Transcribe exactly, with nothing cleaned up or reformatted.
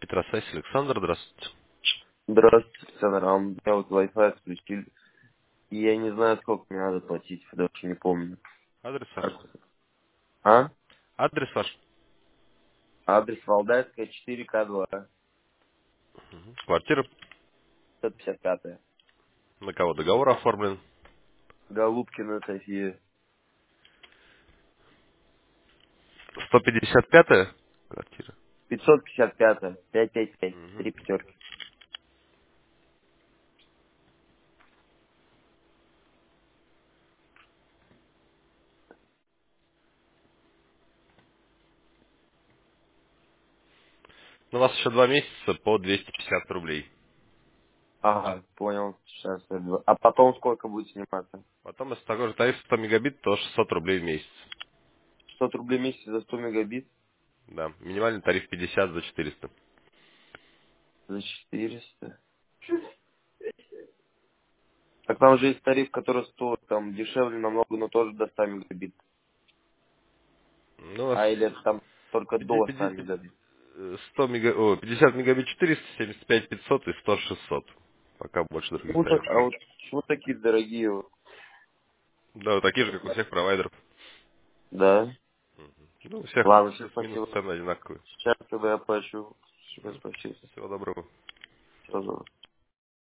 Петросвязь, Александр, здравствуйте. Здравствуйте, Александр. А у меня вот Wi-Fi отключили. И я не знаю, сколько мне надо платить, даже не помню. Адрес ваш? А? А? Адрес ваш? Адрес Валдайская, четыре К два, Мгм. Квартира? сто пятьдесят пять. На кого договор оформлен? Голубкина, София. сто пятьдесят пятая квартира? пятьсот пятьдесят пять, пять пять пять, Мгм. три пятерки. Ну, у вас еще два месяца по двести пятьдесят рублей. Ага, понял. Сейчас я два. А потом сколько будет сниматься? Потом, если такой же тариф сто мегабит, то шестьсот рублей в месяц. сто рублей в месяц за сто мегабит, Да, минимальный тариф пятьдесят за четыреста. за четыреста. Так там же есть тариф, который стоит там дешевле намного, но тоже до ста мегабит. Ну, у вас А или это там только пяти- до ста пяти- пяти- мегабит? э, сто мега... О, пятьдесят мегабит четыреста, семьдесят пять пятьсот и сто шестьсот. Пока больше других Ну так, тарифов а нет. вот почему такие дорогие вот? Да, вот такие же, как у всех провайдеров. Да. Ну, у всех Ладно, все, плюс-минус спасибо. цены одинаковые. Сейчас тогда я оплачу. Все, Мгм. спасибо. Всего доброго. Всего доброго.